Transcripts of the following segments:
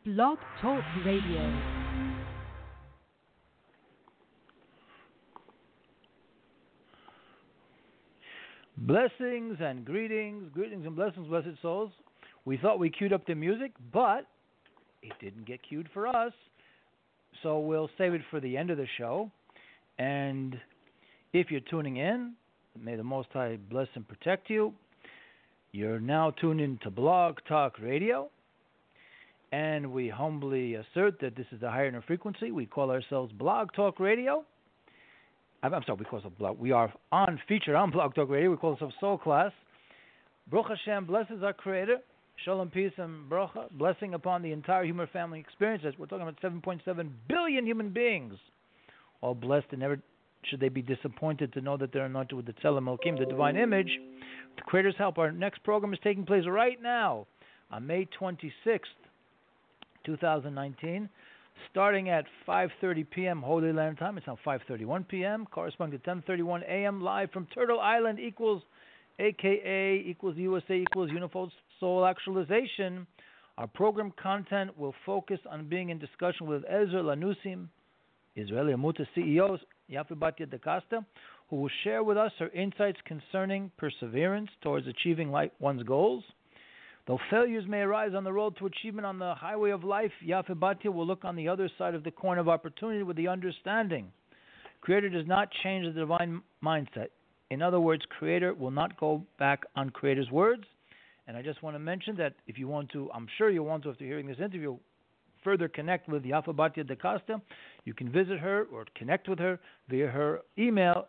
Blog Talk Radio. Blessings and greetings and blessings, blessed souls. We thought we queued up the music, but it didn't get queued for us. So we'll save it for the end of the show. And if you're tuning in, may the Most High bless and protect you. You're now tuned in to Blog Talk Radio. And we humbly assert that this is the higher frequency. We call ourselves Blog Talk Radio. I'm sorry, we call ourselves Blog. We are featured on Blog Talk Radio. We call ourselves Soul Class. Baruch Hashem blesses our Creator. Shalom, peace, and bracha, blessing upon the entire human family experience. We're talking about 7.7 billion human beings, all blessed, and never should they be disappointed to know that they're anointed with the Tzelem Elohim, the divine image. With the Creator's help, our next program is taking place right now on May 26th, 2019, starting at 5:30 p.m. Holy Land time. It's now 5:31 p.m., corresponding to 10:31 a.m. live from Turtle Island equals AKA equals USA equals Unified Soul Actualization. Our program content will focus on being in discussion with Ezra Lanusim, Israeli Amuta CEO, Yafe Batya DaCosta, who will share with us her insights concerning perseverance towards achieving one's goals. Though failures may arise on the road to achievement on the highway of life, Yafe Batya will look on the other side of the coin of opportunity with the understanding. Creator does not change the divine mindset. In other words, Creator will not go back on Creator's words. And I just want to mention that if you want to, I'm sure you'll want to, after hearing this interview, further connect with Yafe Batya DaCosta, you can visit her or connect with her via her email,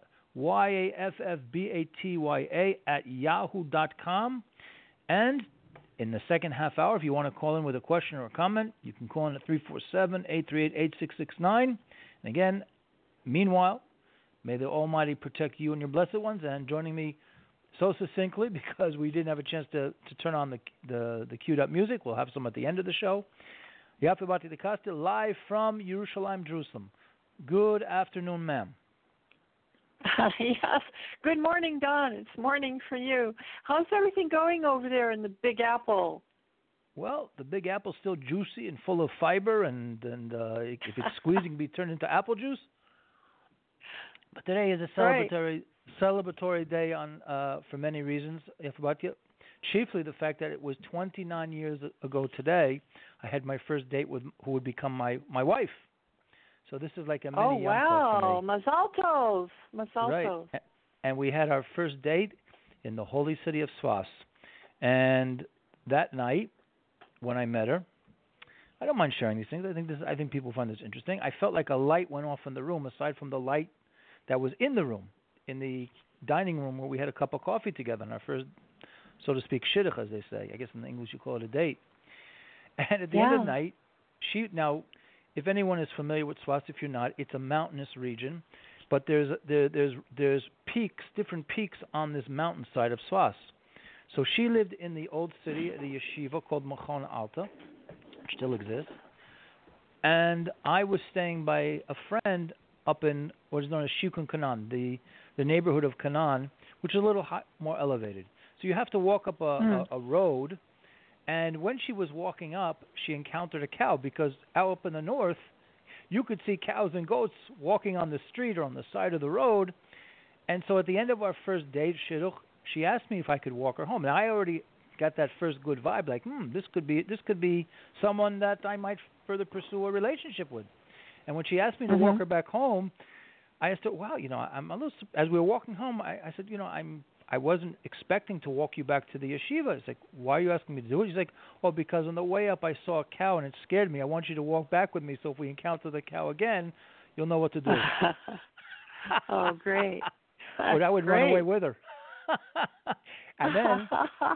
yaffbatya@yahoo.com. And in the second half hour, if you want to call in with a question or a comment, you can call in at 347-838-8669. And again, meanwhile, may the Almighty protect you and your blessed ones. And joining me so succinctly, because we didn't have a chance to turn on the queued up music, we'll have some at the end of the show, Yafe Batya DaCosta, live from Yerushalayim, Jerusalem. Good afternoon, ma'am. Yes. Good morning, Don. It's morning for you. How's everything going over there in the Big Apple? Well, the Big Apple's still juicy and full of fiber, and if it's squeezed, it can be turned into apple juice. But today is a celebratory day for many reasons, Yafe Batya. Chiefly the fact that it was 29 years ago today, I had my first date with who would become my wife. So this is like a mini Yom Tov for me. Mazal tov. Right. And we had our first date in the holy city of Sfas. And that night, when I met her, I don't mind sharing these things. I think people find this interesting. I felt like a light went off in the room, aside from the light that was in the room, in the dining room where we had a cup of coffee together on our first, so to speak, shidduch, as they say. I guess in English you call it a date. And at the end of the night, if anyone is familiar with Sfas, if you're not, it's a mountainous region, but there's peaks, different peaks on this mountainside of Sfas. So she lived in the old city, the yeshiva called Machon Alta, which still exists, and I was staying by a friend up in what is known as Shikun Canaan, the neighborhood of Canaan, which is a little more elevated. So you have to walk up a road. And when she was walking up, she encountered a cow, because out up in the north, you could see cows and goats walking on the street or on the side of the road. And so at the end of our first date, shidduch, she asked me if I could walk her home. And I already got that first good vibe, like, this could be someone that I might further pursue a relationship with. And when she asked me to walk her back home, I asked her, wow, I'm a little. As we were walking home, I said, I wasn't expecting to walk you back to the yeshiva. It's like, why are you asking me to do it? She's like, well, because on the way up I saw a cow and it scared me. I want you to walk back with me, so if we encounter the cow again, you'll know what to do. Oh, great. But I would run away with her. And then,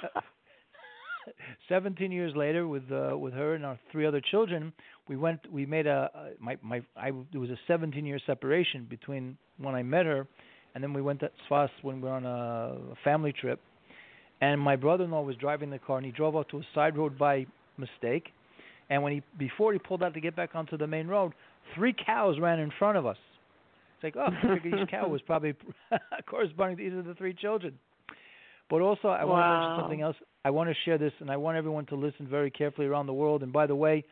17 years later, with her and our three other children, there was a 17-year separation between when I met her. And then we went to Sfas when we were on a family trip. And my brother-in-law was driving the car, and he drove out to a side road by mistake. And before he pulled out to get back onto the main road, 3 cows ran in front of us. It's like, I figured each cow was probably corresponding to either of the 3 children. But also, I want to mention something else. I want to share this, and I want everyone to listen very carefully around the world. And by the way,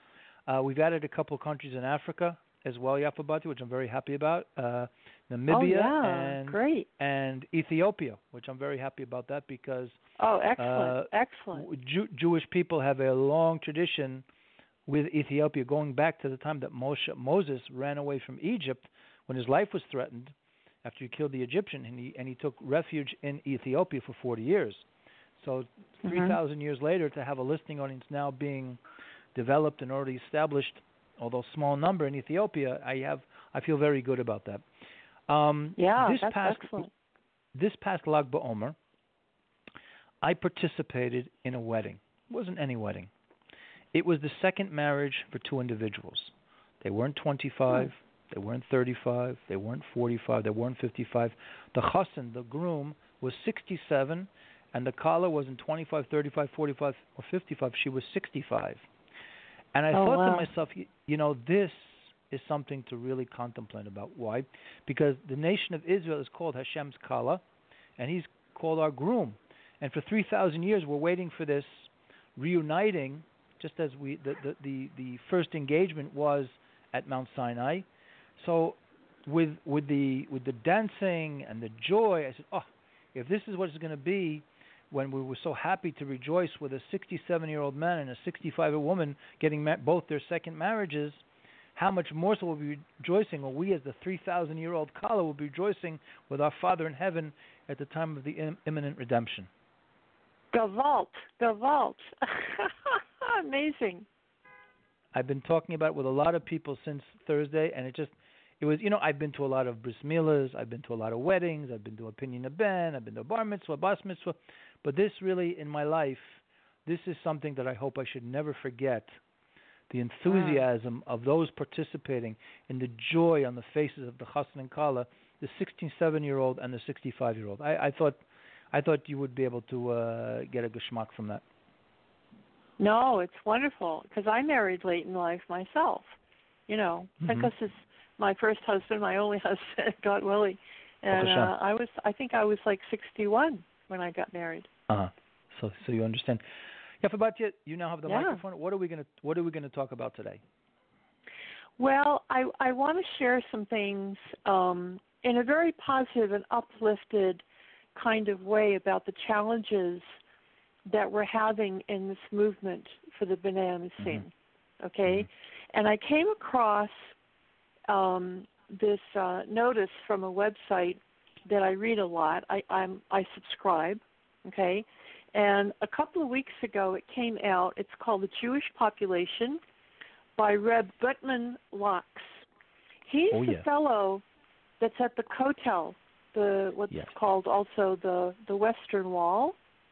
We've added a couple of countries in Africa as well, Yafabati, which I'm very happy about. Namibia great. and Ethiopia, which I'm very happy about that because excellent. Jewish people have a long tradition with Ethiopia, going back to the time that Moses ran away from Egypt when his life was threatened after he killed the Egyptian, and he took refuge in Ethiopia for 40 years. So 3,000 years later, to have a listening audience now being developed and already established, although small number in Ethiopia, I feel very good about that. That's excellent. This past Lag BaOmer, I participated in a wedding. It wasn't any wedding. It was the second marriage for two individuals. They weren't 25, they weren't 35, they weren't 45, they weren't 55. The chassan, the groom, was 67, and the kala wasn't 25, 35, 45, or 55. She was 65. And I thought to myself, this is something to really contemplate about. Why? Because the nation of Israel is called Hashem's kala, and he's called our groom. And for 3,000 years, we're waiting for this reuniting, just as the first engagement was at Mount Sinai. So with the dancing and the joy, I said, if this is what it's going to be when we were so happy to rejoice with a 67-year-old man and a 65-year-old woman getting both their second marriages, how much more so will we be rejoicing, or we as the 3,000-year-old Kala will be rejoicing with our Father in heaven at the time of the imminent redemption. Gewalt. Amazing. I've been talking about it with a lot of people since Thursday, and it was, I've been to a lot of bris milas, I've been to a lot of weddings, I've been to a pinyin ben, I've been to a bar mitzvah, bas mitzvah, but this really, in my life, this is something that I hope I should never forget, the enthusiasm of those participating and the joy on the faces of the chassan and kala, the 67-year-old and the 65-year-old. I thought you would be able to get a geschmack from that. No, it's wonderful, because I married late in life myself. Because it's my first husband, my only husband, God willing. And I think I was like 61 when I got married. So you understand. Yafabatia, you now have the microphone. What are we going to talk about today? Well, I want to share some things in a very positive and uplifted kind of way about the challenges that we're having in this movement for the B'nai Amisim. Okay? And I came across this notice from a website that I read a lot. I subscribe, okay? And a couple of weeks ago it came out. It's called The Jewish Population by Reb Gutman Locks. He's the fellow that's at the Kotel, what's called also the Western Wall,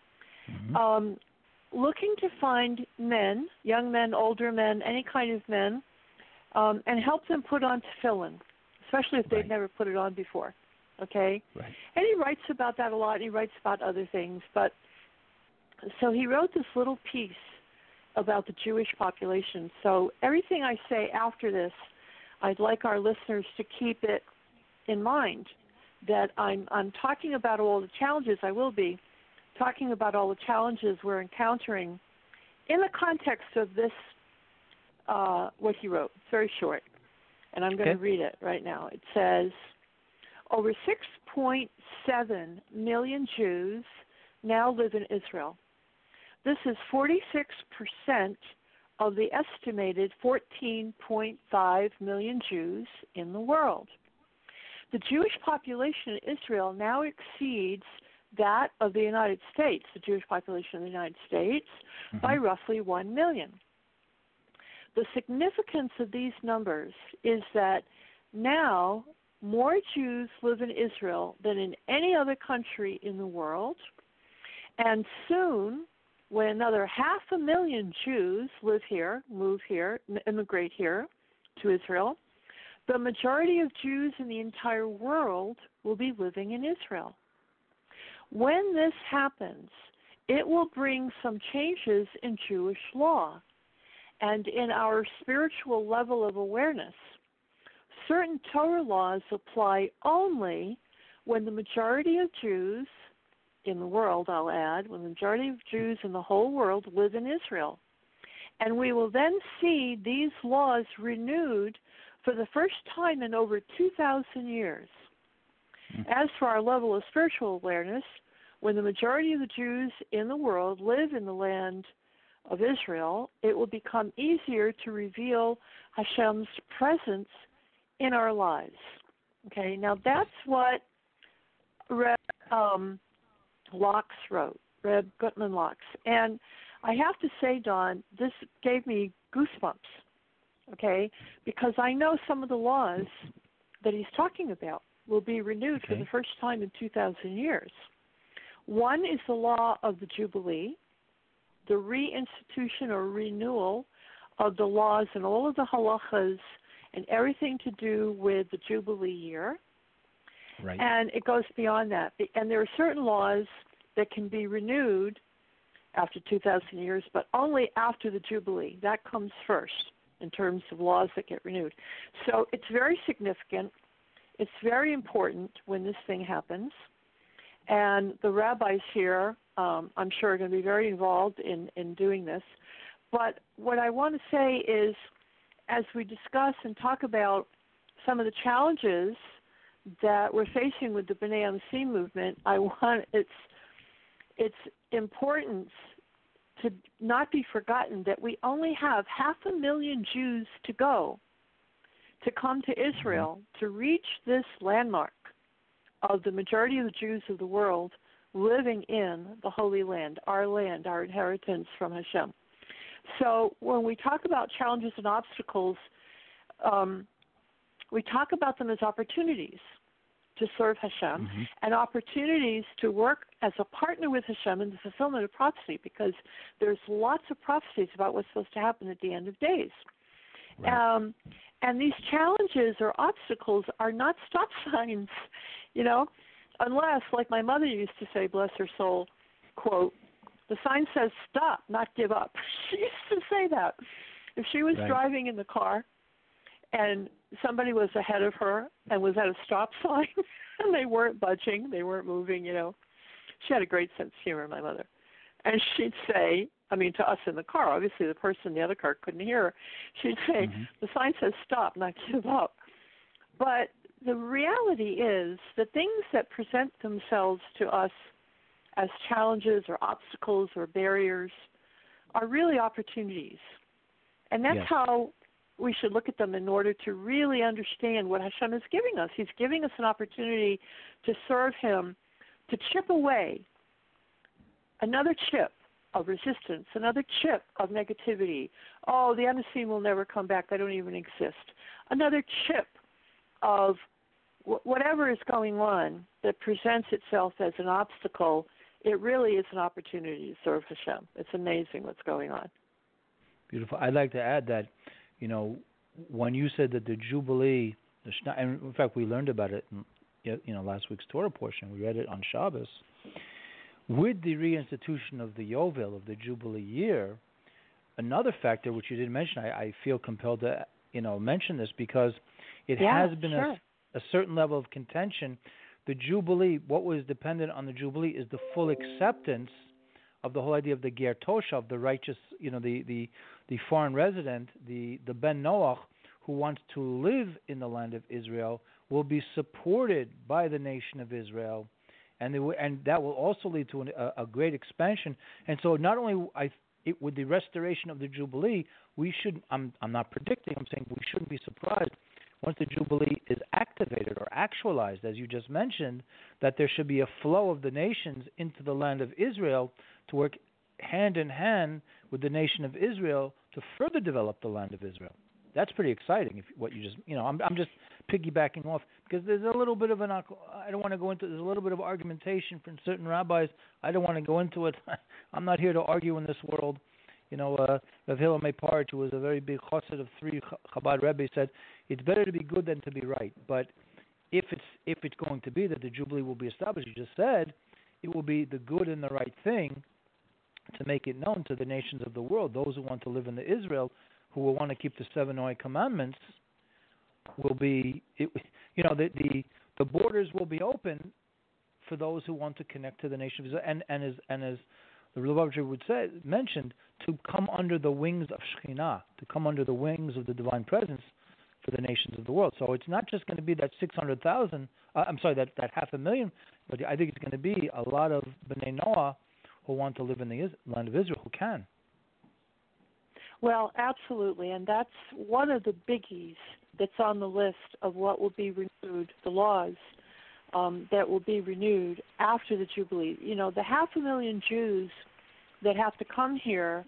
looking to find men, young men, older men, any kind of men, and help them put on tefillin, especially if they've never put it on before, okay? Right. And he writes about that a lot, and he writes about other things. But so he wrote this little piece about the Jewish population. So everything I say after this, I'd like our listeners to keep it in mind, that I'm talking about all the challenges. I will be talking about all the challenges we're encountering in the context of this, what he wrote. It's very short, and I'm going to read it right now. It says, over 6.7 million Jews now live in Israel. This is 46% of the estimated 14.5 million Jews in the world. The Jewish population in Israel now exceeds that of the United States, the Jewish population of the United States, by roughly 1 million. The significance of these numbers is that now more Jews live in Israel than in any other country in the world, and soon, when another 500,000 Jews live here, move here, immigrate here to Israel, the majority of Jews in the entire world will be living in Israel. When this happens, it will bring some changes in Jewish law and in our spiritual level of awareness. Certain Torah laws apply only when the majority of Jews in the world, I'll add, when the majority of Jews in the whole world live in Israel. And we will then see these laws renewed for the first time in over 2,000 years. As for our level of spiritual awareness, when the majority of the Jews in the world live in the land of Israel, it will become easier to reveal Hashem's presence in our lives. Okay, now that's what Reb Locks wrote, Reb Gutman Locks. And I have to say, Don, this gave me goosebumps, okay, because I know some of the laws that he's talking about will be renewed for the first time in 2,000 years. One is the law of the Jubilee, the reinstitution or renewal of the laws and all of the halachas and everything to do with the Jubilee year. Right. And it goes beyond that. And there are certain laws that can be renewed after 2,000 years, but only after the Jubilee. That comes first in terms of laws that get renewed. So it's very significant. It's very important when this thing happens. And the rabbis here, I'm sure, are going to be very involved in doing this. But what I want to say is, as we discuss and talk about some of the challenges that we're facing with the B'nai Amusim movement, it's important to not be forgotten that we only have 500,000 Jews to go to come to Israel to reach this landmark of the majority of the Jews of the world living in the Holy Land, our inheritance from Hashem. So when we talk about challenges and obstacles, we talk about them as opportunities to serve Hashem and opportunities to work as a partner with Hashem in the fulfillment of prophecy, because there's lots of prophecies about what's supposed to happen at the end of days. Right. And these challenges or obstacles are not stop signs, unless, like my mother used to say, bless her soul, quote, the sign says stop, not give up. She used to say that. If she was driving in the car and somebody was ahead of her and was at a stop sign and they weren't budging, they weren't moving, she had a great sense of humor, my mother. And she'd say, to us in the car, obviously the person in the other car couldn't hear her, she'd say, the sign says stop, not give up. But the reality is the things that present themselves to us as challenges or obstacles or barriers are really opportunities. And that's how we should look at them in order to really understand what Hashem is giving us. He's giving us an opportunity to serve Him, to chip away another chip of resistance, another chip of negativity. Oh, the Anusim will never come back. They don't even exist. Another chip of whatever is going on that presents itself as an obstacle. It really is an opportunity to serve Hashem. It's amazing what's going on. Beautiful. I'd like to add that, when you said that the Jubilee, and in fact we learned about it in last week's Torah portion, we read it on Shabbos, with the reinstitution of the Yovel, of the Jubilee year, another factor which you didn't mention, I feel compelled to mention this because it has been a certain level of contention. The Jubilee, what was dependent on the Jubilee is the full acceptance of the whole idea of the Ger Toshav, of the righteous, the foreign resident, the Ben Noach, who wants to live in the land of Israel, will be supported by the nation of Israel, and that will also lead to a great expansion. And so, not only with the restoration of the Jubilee, we should. I'm not predicting. I'm saying we shouldn't be surprised once the Jubilee is activated or actualized, as you just mentioned, that there should be a flow of the nations into the land of Israel to work hand in hand with the nation of Israel to further develop the land of Israel. That's pretty exciting. I'm just piggybacking off because there's a little bit of I don't want to go into. There's a little bit of argumentation from certain rabbis. I don't want to go into it. I'm not here to argue in this world. Rav Hillel Meiparich, who was a very big chassid of 3 Chabad Rebbe, said it's better to be good than to be right. But if it's going to be that the Jubilee will be established, you just said, it will be the good and the right thing to make it known to the nations of the world. Those who want to live in the Israel, who will want to keep the 7 Noah commandments, will be, the borders will be open for those who want to connect to the nation of Israel. And as the Lubavitcher would say, mentioned, to come under the wings of Shekhinah, to come under the wings of the divine presence for the nations of the world. So it's not just going to be that 600,000, that 500,000, but I think it's going to be a lot of Bnei Noah who want to live in the land of Israel, who can. Well, absolutely, and that's one of the biggies that's on the list of what will be renewed, the laws that will be renewed after the Jubilee. You know, the 500,000 Jews that have to come here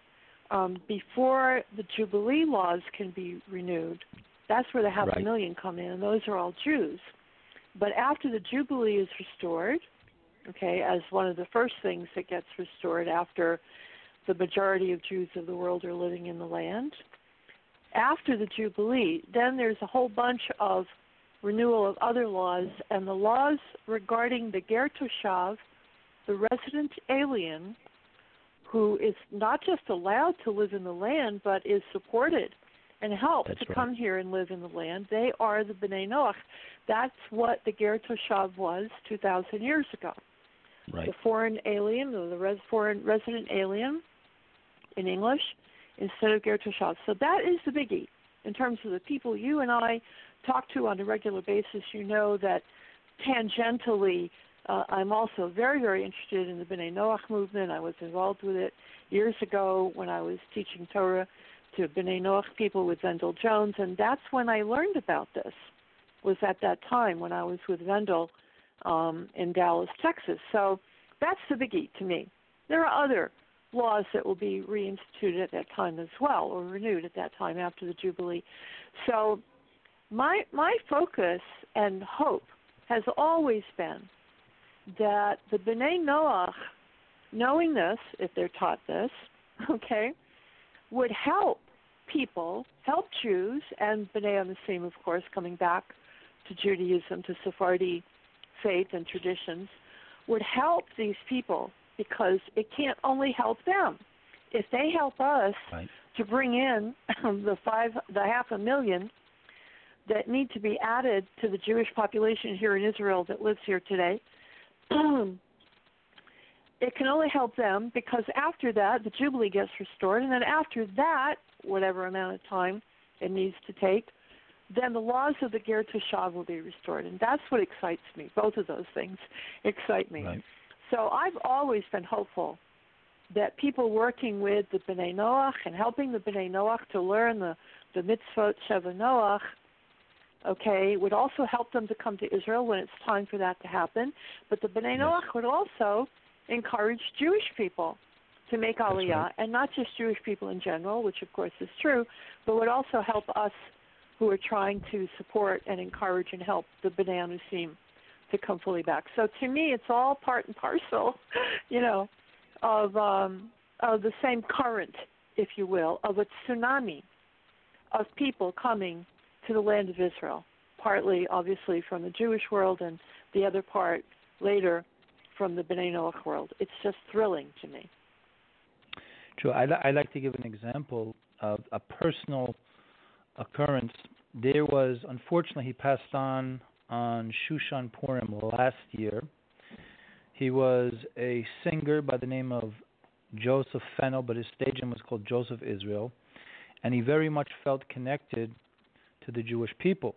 before the Jubilee laws can be renewed, that's where the 500,000 come in, and those are all Jews. But after the Jubilee is restored, okay, as one of the first things that gets restored after the majority of Jews of the world are living in the land, after the Jubilee, then there's a whole bunch of renewal of other laws, and the laws regarding the Ger Toshav, the resident alien, who is not just allowed to live in the land, but is supported and helped to come here and live in the land. They are the Bnei Noach. That's what the Ger Toshav was 2,000 years ago. Right. The foreign alien, or the foreign resident alien in English, instead of Ger Toshav. So that is the biggie in terms of the people you and I talk to on a regular basis. You know that tangentially I'm also very, very interested in the Bnei Noach movement. I was involved with it years ago when I was teaching Torah to Bnei Noach people with Wendell Jones, and that's when I learned about this, was at that time when I was with Wendell in Dallas, Texas. So that's the biggie to me. There are other laws that will be reinstituted at that time as well, or renewed at that time after the Jubilee. So my focus and hope has always been that the Bnei Noach, knowing this, if they're taught this, okay, would help people, help Jews, and Bnei Anasim, of course, coming back to Judaism, to Sephardi faith and traditions, would help these people, because it can't only help them. If they help us to bring in the 500,000 that need to be added to the Jewish population here in Israel that lives here today, it can only help them, because after that, the Jubilee gets restored, and then after that, whatever amount of time it needs to take, then the laws of the Ger Toshav will be restored, and that's what excites me. Both of those things excite me. Right. So I've always been hopeful that people working with the Bnei Noach and helping the Bnei Noach to learn the mitzvot Sheva Noach, okay, would also help them to come to Israel when it's time for that to happen. But the Bnei Noach would also encourage Jewish people to make Aliyah, and not just Jewish people in general, which of course is true, but would also help us who are trying to support and encourage and help the Bnei Anasim to come fully back. So to me, it's all part and parcel, you know, of the same current, if you will, of a tsunami of people coming to the land of Israel, partly, obviously, from the Jewish world, and the other part later from the Bnei Noach world. It's just thrilling to me. True. I like to give an example of a personal occurrence. There was, unfortunately, he passed on Shushan Purim last year. He was a singer by the name of Joseph Fennel, but his stage name was called Joseph Israel, and he very much felt connected to the Jewish people.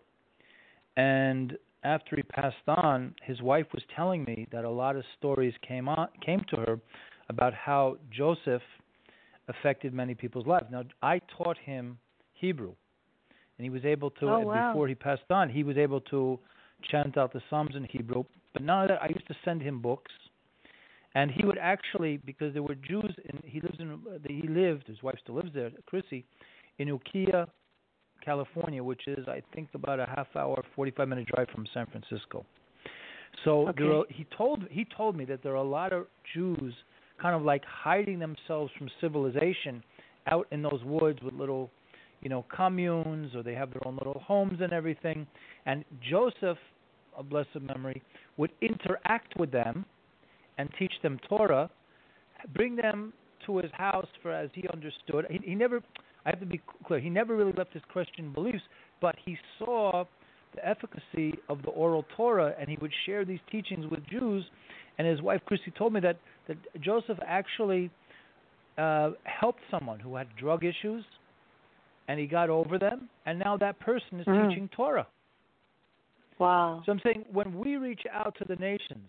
And after he passed on, his wife was telling me that a lot of stories came to her about how Joseph affected many people's lives. Now, I taught him Hebrew, and he was able to, before he passed on, he was able to chant out the Psalms in Hebrew. But none of that, I used to send him books, and he would actually, because there were Jews, his wife still lives there, Chrissy, in Ukiah, California, which is, I think, about a half-hour, 45-minute drive from San Francisco. So he told me that there are a lot of Jews kind of like hiding themselves from civilization out in those woods with little, communes, or they have their own little homes and everything. And Joseph, of blessed memory, would interact with them and teach them Torah, bring them to his house for as he understood. He never, I have to be clear, he never really left his Christian beliefs, but he saw the efficacy of the oral Torah, and he would share these teachings with Jews. And his wife Christy told me that Joseph actually helped someone who had drug issues, and he got over them, and now that person is teaching Torah. Wow. So I'm saying when we reach out to the nations,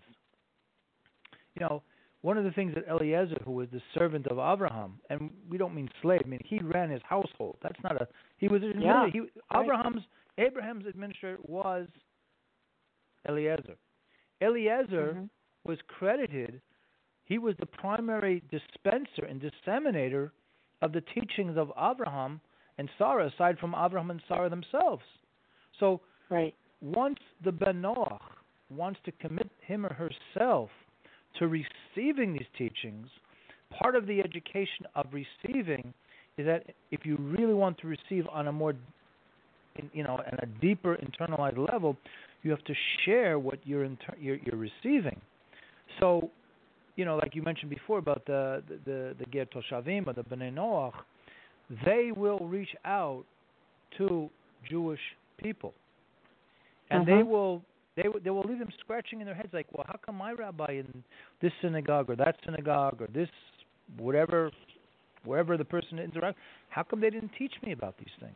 one of the things that Eliezer, who was the servant of Abraham, and we don't mean slave, I mean he ran his household. That's not he was Abraham's administrator was Eliezer. Eliezer was credited, he was the primary dispenser and disseminator of the teachings of Abraham and Sarah, aside from Abraham and Sarah themselves. So once the Ben Noach wants to commit him or herself to receiving these teachings, part of the education of receiving is that if you really want to receive on a more, on a deeper internalized level, you have to share what you're receiving. So, like you mentioned before about the Ger Toshavim or the Bnei Noach, they will reach out to Jewish people, and they will leave them scratching in their heads like, well, how come my rabbi in this synagogue or that synagogue or this wherever the person interacts, how come they didn't teach me about these things?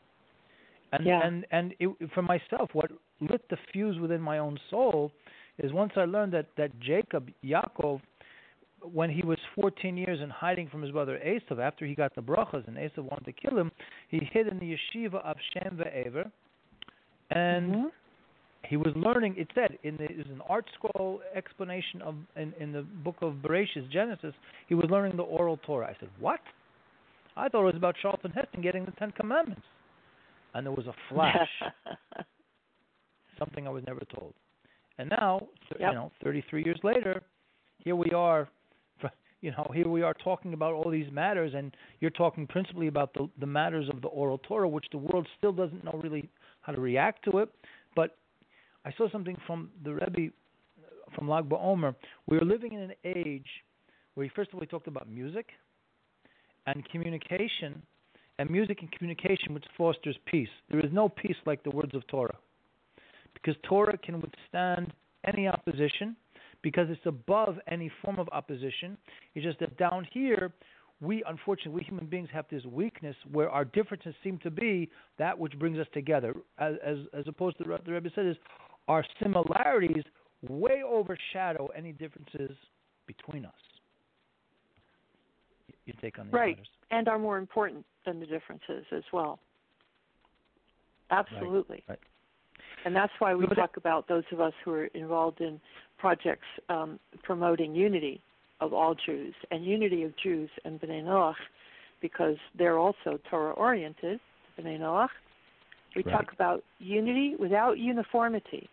And for myself, what lit the fuse within my own soul is once I learned that Yaakov, when he was 14 years in hiding from his brother Esav, after he got the brachas and Esav wanted to kill him, he hid in the yeshiva of Shem ve'Ever, and he was learning. It said it was an art scroll explanation of in the book of Bereshit, Genesis. He was learning the oral Torah. I said, what? I thought it was about Charlton Heston getting the 10 Commandments, and there was a flash, something I was never told. And now, 33 years later, here we are. Here we are talking about all these matters, and you're talking principally about the matters of the oral Torah, which the world still doesn't know really how to react to it. But I saw something from the Rebbe, from Lag BaOmer. We are living in an age where first of all he talked about music and communication, and music and communication which fosters peace. There is no peace like the words of Torah, because Torah can withstand any opposition, because it's above any form of opposition. It's just that down here, we human beings have this weakness where our differences seem to be that which brings us together, as opposed to what the Rebbe said is our similarities way overshadow any differences between us. Your take on these matters? And are more important than the differences as well. Absolutely. Right. And that's why we talk about those of us who are involved in projects promoting unity of all Jews and unity of Jews and Bnei Noach, because they're also Torah-oriented, Bnei Noach. We talk about unity without uniformity,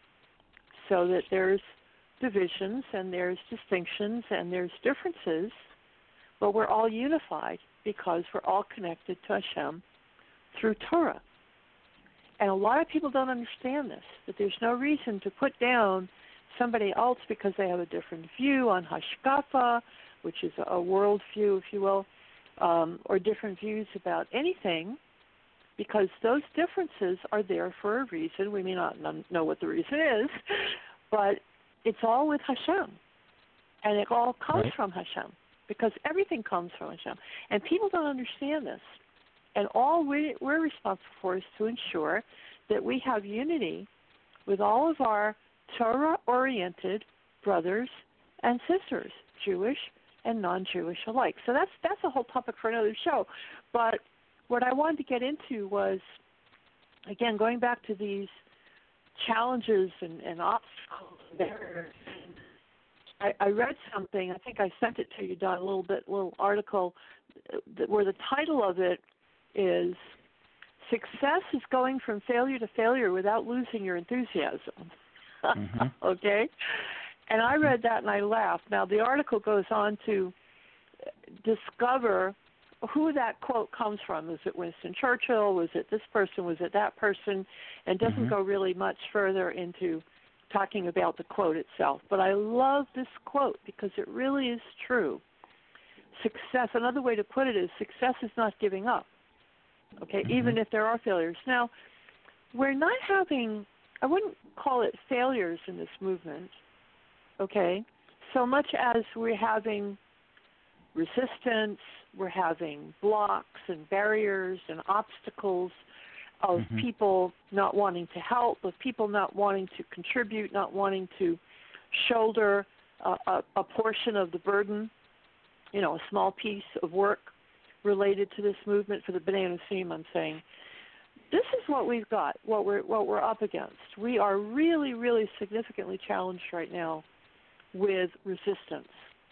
so that there's divisions and there's distinctions and there's differences, but we're all unified because we're all connected to Hashem through Torah. And a lot of people don't understand this, that there's no reason to put down somebody else because they have a different view on Hashkafa, which is a world view, if you will, or different views about anything, because those differences are there for a reason. We may not know what the reason is, but it's all with Hashem, and it all comes from Hashem, because everything comes from Hashem. And people don't understand this. And all we're responsible for is to ensure that we have unity with all of our Torah-oriented brothers and sisters, Jewish and non-Jewish alike. So that's a whole topic for another show. But what I wanted to get into was, again, going back to these challenges and obstacles and barriers. I read something, I think I sent it to you, Don, a little article where the title of it is "Success is Going from Failure to Failure Without Losing Your Enthusiasm." Okay? And I read that and I laughed. Now, the article goes on to discover who that quote comes from. Was it Winston Churchill? Was it this person? Was it that person? And doesn't go really much further into talking about the quote itself. But I love this quote because it really is true. Success, another way to put it is, success is not giving up. Okay, even if there are failures. Now, we're not having, I wouldn't call it failures in this movement, okay, so much as we're having resistance, we're having blocks and barriers and obstacles of people not wanting to help, of people not wanting to contribute, not wanting to shoulder a portion of the burden, a small piece of work related to this movement for the B'nai Nosim. I'm saying this is what we've got, what we're up against. We are really, really significantly challenged right now with resistance,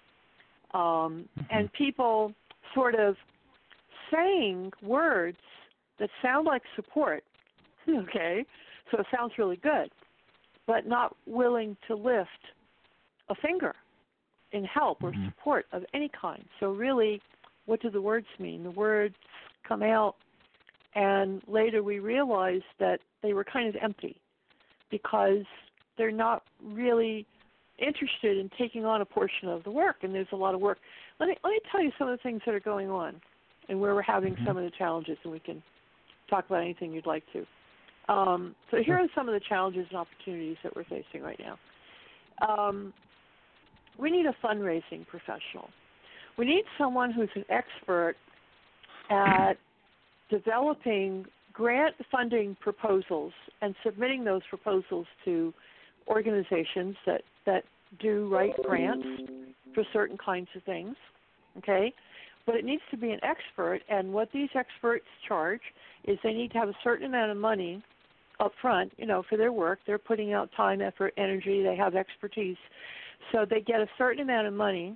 and people sort of saying words that sound like support. Okay, so it sounds really good, but not willing to lift a finger in help or support of any kind. So really, what do the words mean? The words come out, and later we realize that they were kind of empty because they're not really interested in taking on a portion of the work, and there's a lot of work. Let me tell you some of the things that are going on and where we're having some of the challenges, and we can talk about anything you'd like to. So here are some of the challenges and opportunities that we're facing right now. We need a fundraising professional. We need someone who's an expert at developing grant funding proposals and submitting those proposals to organizations that do write grants for certain kinds of things, okay? But it needs to be an expert, and what these experts charge is they need to have a certain amount of money up front, for their work. They're putting out time, effort, energy. They have expertise. So they get a certain amount of money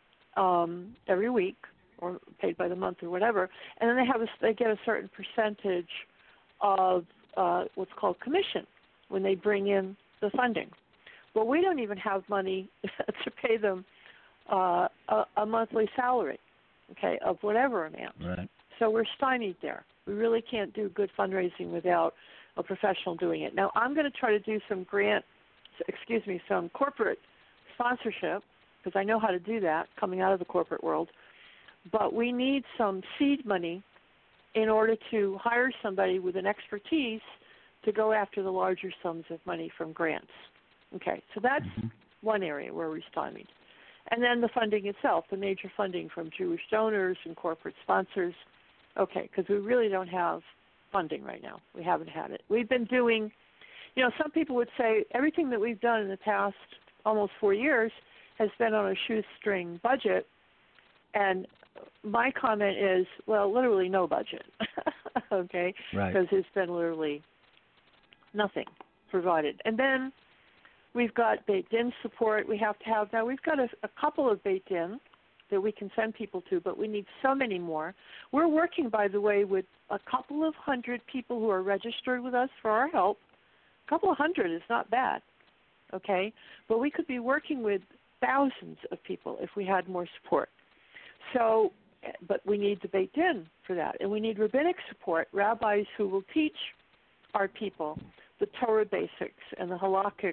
every week, or paid by the month or whatever, and then they get a certain percentage of what's called commission when they bring in the funding. Well, we don't even have money to pay them a monthly salary, okay, of whatever amount. Right. So we're stymied there. We really can't do good fundraising without a professional doing it. Now, I'm going to try to do some some corporate sponsorship, because I know how to do that coming out of the corporate world. But we need some seed money in order to hire somebody with an expertise to go after the larger sums of money from grants. Okay, so that's one area where we're stymied. And then the funding itself, the major funding from Jewish donors and corporate sponsors. Okay, because we really don't have funding right now. We haven't had it. We've been doing, some people would say everything that we've done in the past almost 4 years has been on a shoestring budget. And my comment is, well, literally no budget, okay? Right. Because there's been literally nothing provided. And then we've got Beit Din support we have to have. Now, we've got a couple of Beit Din that we can send people to, but we need so many more. We're working, by the way, with a couple of hundred people who are registered with us for our help. A couple of hundred is not bad, okay? But we could be working with thousands of people if we had more support. So, but we need the Beit Din for that. And we need rabbinic support, rabbis who will teach our people the Torah basics and the halakhic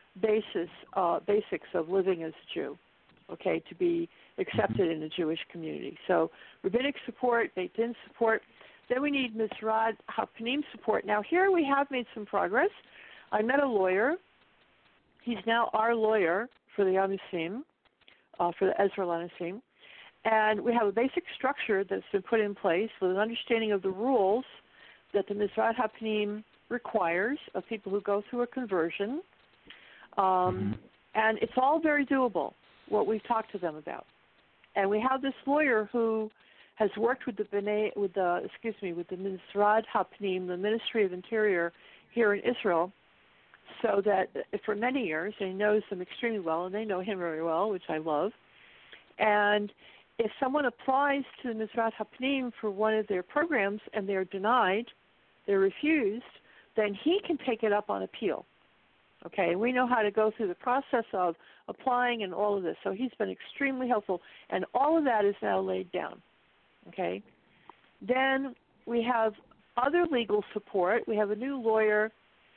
basics of living as a Jew, okay, to be accepted in the Jewish community. So rabbinic support, Beit Din support. Then we need Mizrad HaPnim support. Now here we have made some progress. I met a lawyer. He's now our lawyer for the Anisim, for the Ezra Anisim. And we have a basic structure that's been put in place with an understanding of the rules that the Mizrad HaPnim requires of people who go through a conversion. And it's all very doable, what we've talked to them about. And we have this lawyer who has worked with the Mizrad HaPnim, the Ministry of Interior here in Israel, so that for many years, and he knows them extremely well, and they know him very well, which I love. And if someone applies to the Mizrad HaPnim for one of their programs and they're denied, they're refused, then he can take it up on appeal. Okay, we know how to go through the process of applying and all of this. So he's been extremely helpful, and all of that is now laid down. Okay, then we have other legal support. We have a new lawyer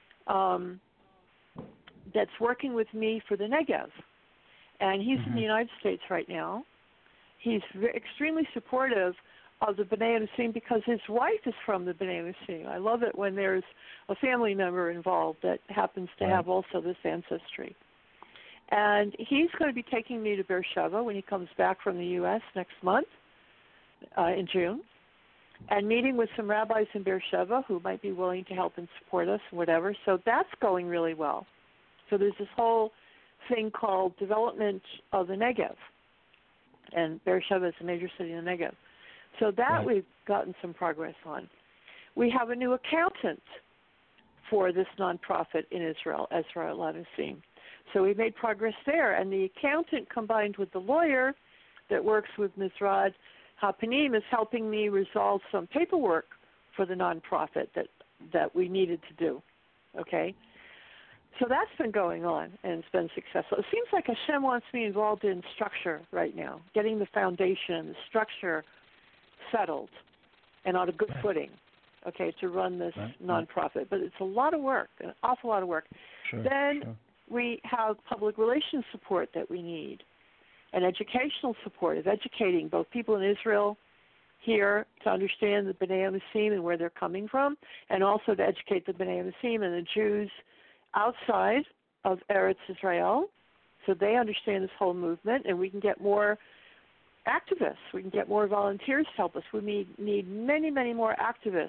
that's working with me for the Negev, and he's in the United States right now. He's extremely supportive of the B'nai Nosim because his wife is from the B'nai Nosim. I love it when there's a family member involved that happens to have also this ancestry. And he's going to be taking me to Beersheba when he comes back from the U.S. next month in June, and meeting with some rabbis in Beersheba who might be willing to help and support us and whatever. So that's going really well. So there's this whole thing called Development of the Negev, and Beersheba is a major city in the Negev. So that we've gotten some progress on. We have a new accountant for this nonprofit in Israel, Ezra Elanusim. So we made progress there, and the accountant combined with the lawyer that works with Mizrad Hapanim is helping me resolve some paperwork for the nonprofit that we needed to do. Okay? So that's been going on, and it's been successful. It seems like Hashem wants me involved in structure right now, getting the foundation, the structure settled and on a good footing, okay, to run this nonprofit. But it's a lot of work, an awful lot of work. Then we have public relations support that we need, and educational support of educating both people in Israel here to understand the B'nai Amisim and where they're coming from, and also to educate the B'nai Amisim and the Jews outside of Eretz Israel so they understand this whole movement, and we can get more activists. We can get more volunteers to help us. We need many, many more activists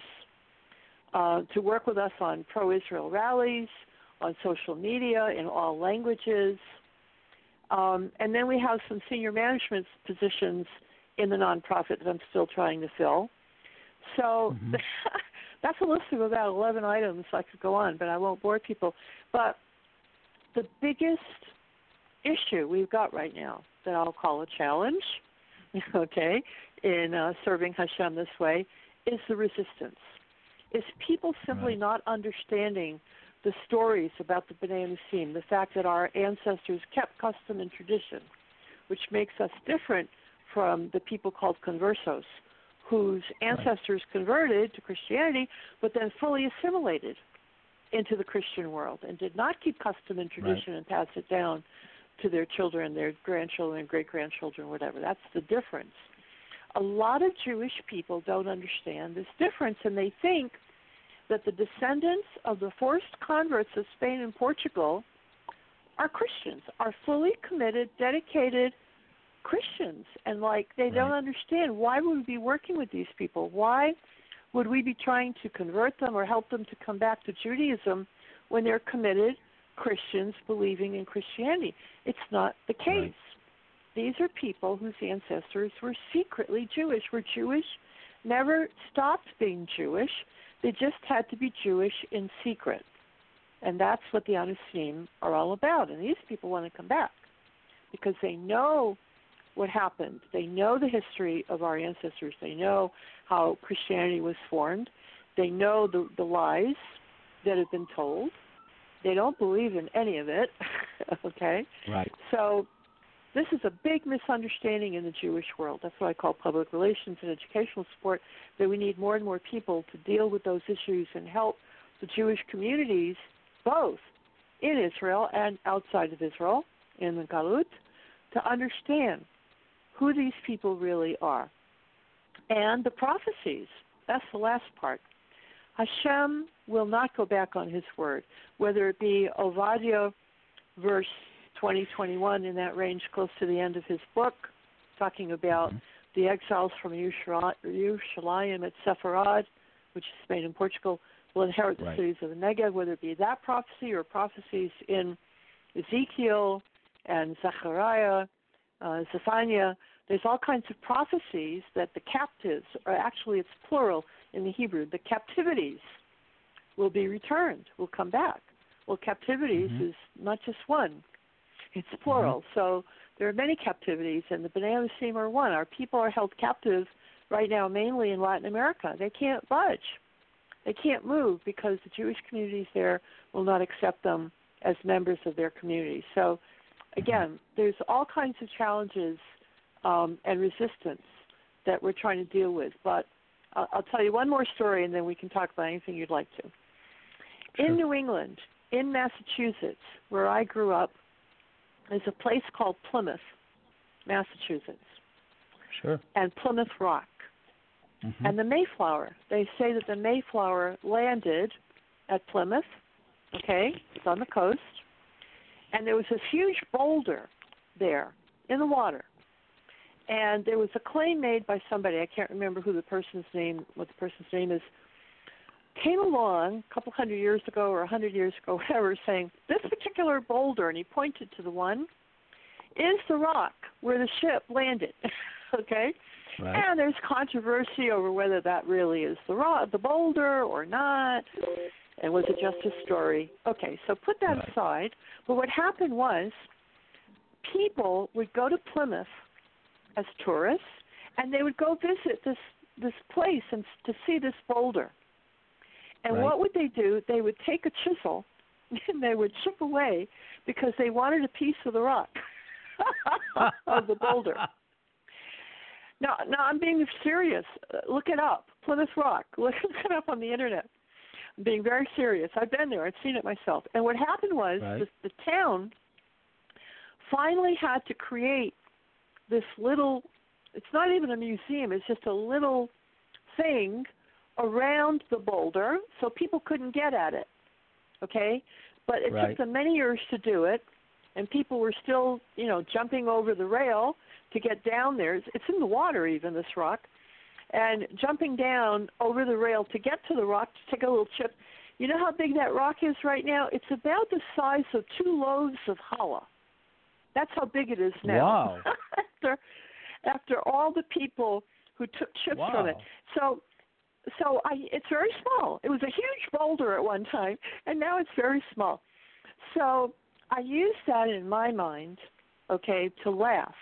to work with us on pro-Israel rallies, on social media, in all languages. And then we have some senior management positions in the nonprofit that I'm still trying to fill. So that's a list of about 11 items. I could go on, but I won't bore people. But the biggest issue we've got right now that I'll call a challenge, okay, in serving Hashem this way, is the resistance. Is people simply not understanding the stories about the B'nai Amisim, the fact that our ancestors kept custom and tradition, which makes us different from the people called conversos, whose ancestors converted to Christianity, but then fully assimilated into the Christian world and did not keep custom and tradition and pass it down to their children, their grandchildren, and great-grandchildren, whatever. That's the difference. A lot of Jewish people don't understand this difference, and they think that the descendants of the forced converts of Spain and Portugal are Christians, are fully committed, dedicated Christians, and they don't understand why would we be working with these people? Why would we be trying to convert them or help them to come back to Judaism when they're committed Christians believing in Christianity? It's not the case. These are people whose ancestors were secretly Jewish, were Jewish, never stopped being Jewish. They just had to be Jewish in secret. And that's what the Anisim are all about. And these people want to come back because they know what happened. They know the history of our ancestors. They know how Christianity was formed. They know the lies that have been told. They don't believe in any of it, okay? Right. So this is a big misunderstanding in the Jewish world. That's what I call public relations and educational support, that we need more and more people to deal with those issues and help the Jewish communities, both in Israel and outside of Israel, in the Galut, to understand who these people really are. And the prophecies, that's the last part. Hashem will not go back on his word, whether it be Ovadia, verse 2021, in that range close to the end of his book, talking about the exiles from Yerushalayim at Sepharad, which is Spain and Portugal, will inherit the cities of the Negev, whether it be that prophecy or prophecies in Ezekiel and Zechariah, Zephaniah. There's all kinds of prophecies that the captives, or actually it's plural in the Hebrew, the captivities will be returned, will come back. Well, captivities is not just one. It's plural. So there are many captivities, and the B'nai Amisim are one. Our people are held captive right now mainly in Latin America. They can't budge. They can't move because the Jewish communities there will not accept them as members of their community. So, again, there's all kinds of challenges and resistance that we're trying to deal with. But I'll tell you one more story, and then we can talk about anything you'd like to. Sure. In New England, in Massachusetts, where I grew up, there's a place called Plymouth, Massachusetts. Sure. And Plymouth Rock. And the Mayflower. They say that the Mayflower landed at Plymouth, okay? It's on the coast. and there was this huge boulder there in the water. And there was a claim made by somebody, I can't remember what the person's name is, came along a couple hundred years ago or 100 years ago, whatever, saying, this particular boulder, and he pointed to the one, is the rock where the ship landed, okay? Right. And there's controversy over whether that really is the boulder or not, and was it just a story? Okay, so put that aside. But what happened was people would go to Plymouth as tourists, and they would go visit this place and to see this boulder. And what would they do? They would take a chisel and they would chip away because they wanted a piece of the rock of the boulder. Now, I'm being serious. Look it up, Plymouth Rock. Look it up on the internet. I'm being very serious. I've been there. I've seen it myself. And what happened was the town finally had to create this little, it's not even a museum, it's just a little thing around the boulder so people couldn't get at it, okay? But it took them many years to do it, and people were still, jumping over the rail to get down there. It's in the water even, this rock, and jumping down over the rail to get to the rock to take a little chip. You know how big that rock is right now? It's about the size of 2 loaves of challah. That's how big it is now. Wow. after all the people who took chips from it. So it's very small. It was a huge boulder at one time, and now it's very small. So I use that in my mind, okay, to laugh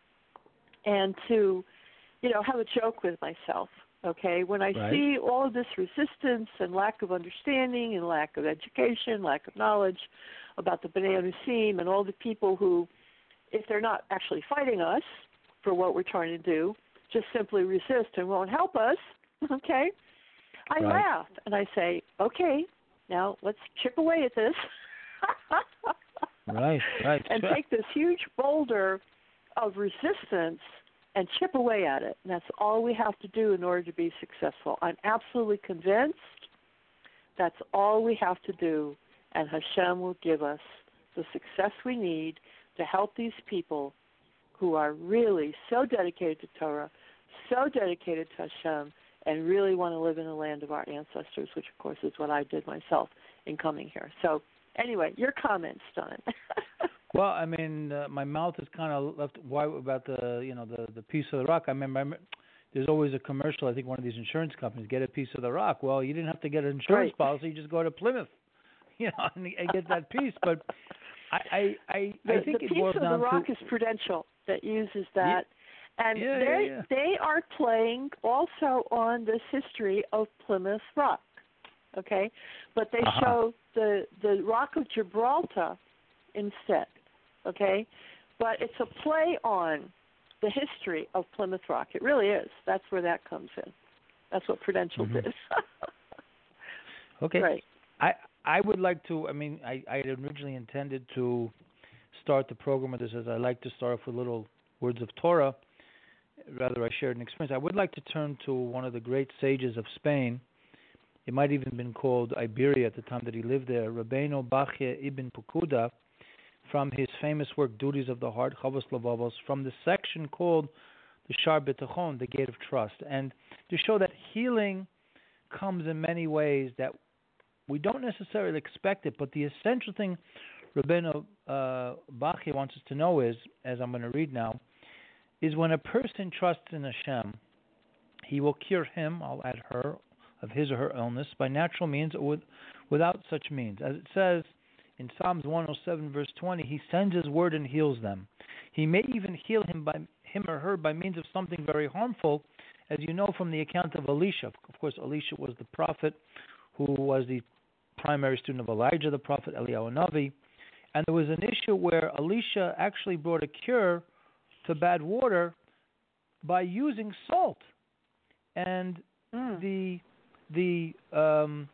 and to, have a joke with myself, okay? When I see all of this resistance and lack of understanding and lack of education, lack of knowledge about the B'nai Anusim and all the people who, if they're not actually fighting us for what we're trying to do, just simply resist and won't help us, okay? I laugh and I say, okay, now let's chip away at this. And take this huge boulder of resistance and chip away at it. And that's all we have to do in order to be successful. I'm absolutely convinced that's all we have to do, and Hashem will give us the success we need to help these people who are really so dedicated to Torah, so dedicated to Hashem, and really want to live in the land of our ancestors, which, of course, is what I did myself in coming here. So, anyway, your comments, Don. Well, I mean, my mouth is kind of left wide about the piece of the rock. I remember there's always a commercial. I think one of these insurance companies, get a piece of the rock. Well, you didn't have to get an insurance policy. You just go to Plymouth, and get that piece. But I think it boils down to... The piece of the rock is Prudential that uses that. And they are playing also on this history of Plymouth Rock, okay? But they show the Rock of Gibraltar instead, okay? But it's a play on the history of Plymouth Rock. It really is. That's where that comes in. That's what Prudential did. Okay. Right. I would like to, I had originally intended to start the program with this, as I like to start off with little words of Torah. Rather, I shared an experience. I would like to turn to one of the great sages of Spain. It might even have been called Iberia at the time that he lived there, Rabbeinu Bachya ibn Pukuda, from his famous work, Duties of the Heart, Chavos Lavavos, from the section called the Shar B'Tachon, the Gate of Trust, and to show that healing comes in many ways that we don't necessarily expect it, but the essential thing Rabbeinu Bachya wants us to know is, as I'm going to read now, is when a person trusts in Hashem, he will cure him, I'll add her, of his or her illness by natural means or without such means. As it says in Psalms 107, verse 20, he sends his word and heals them. He may even heal him or her by means of something very harmful, as you know from the account of Elisha. Of course, Elisha was the prophet who was the primary student of Elijah, the prophet Eliyahu Navi. And there was an issue where Elisha actually brought a cure to bad water by using salt, and the in